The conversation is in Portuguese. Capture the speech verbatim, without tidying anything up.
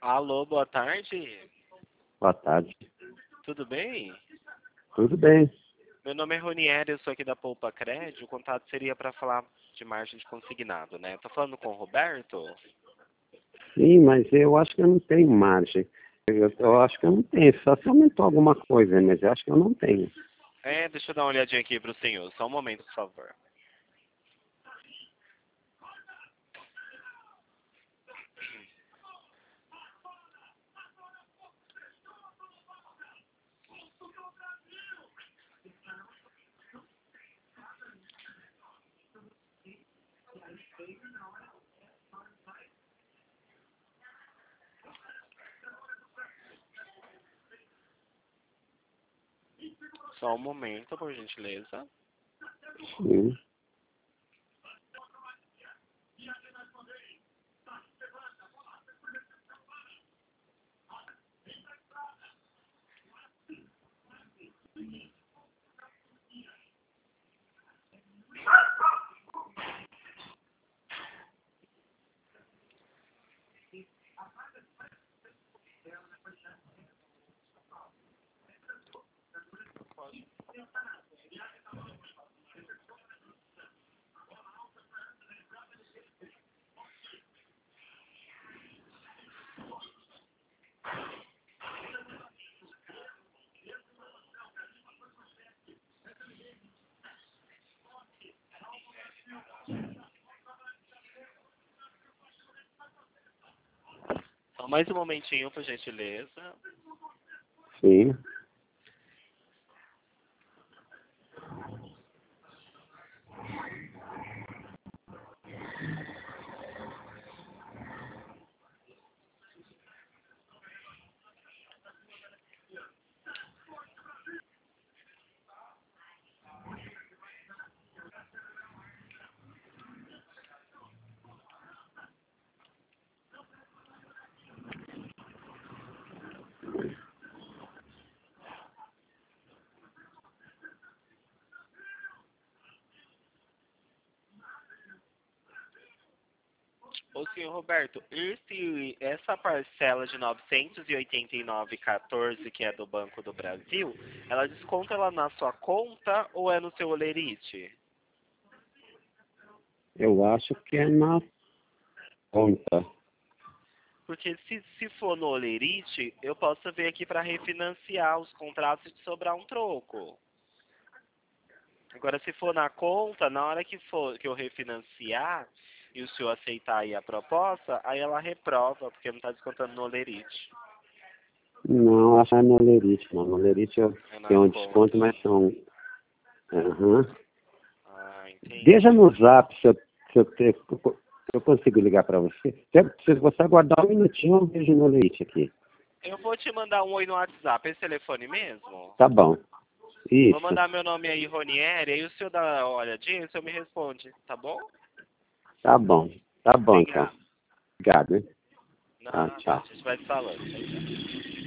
Alô, boa tarde. Boa tarde. Tudo bem? Tudo bem. Meu nome é Ronieri, eu sou aqui da Poupa Crédito. O contato seria para falar de margem de consignado, né? Tô falando com o Roberto? Sim, mas eu acho que eu não tenho margem. Eu, eu acho que eu não tenho. Só se aumentou alguma coisa, mas eu acho que eu não tenho. É, deixa eu dar uma olhadinha aqui pro senhor. Só um momento, por favor. Só um momento, por gentileza. Sim. Só mais um momentinho, por gentileza. Sim. Ô, senhor Roberto, esse, essa parcela de novecentos e oitenta e nove vírgula quatorze que é do Banco do Brasil, ela desconta ela na sua conta ou é no seu olerite? Eu acho que é na conta. Porque se, se for no olerite, eu posso vir aqui para refinanciar os contratos e sobrar um troco. Agora, se for na conta, na hora que for que eu refinanciar e o senhor aceitar aí a proposta, aí ela reprova, porque não está descontando no olerite. Não, acho que é no Lerite. Não. No Lerite eu É na tenho um conta. desconto, mas são... Uhum. Ah, Deixa entendi. no zap se eu, se eu, te- se eu consigo ligar para você. Se, se você aguardar um minutinho, eu vejo no Lerite aqui. Eu vou te mandar um oi no WhatsApp. Esse telefone mesmo? Tá bom. Vou Isso. mandar meu nome aí, Ronieri, aí o senhor dá uma olhadinha, o senhor me responde, tá bom? Tá bom. Tá bom, então. Obrigado. Obrigado, hein? Tá, Nada, a tchau. gente vai se falando. Tchau, tchau.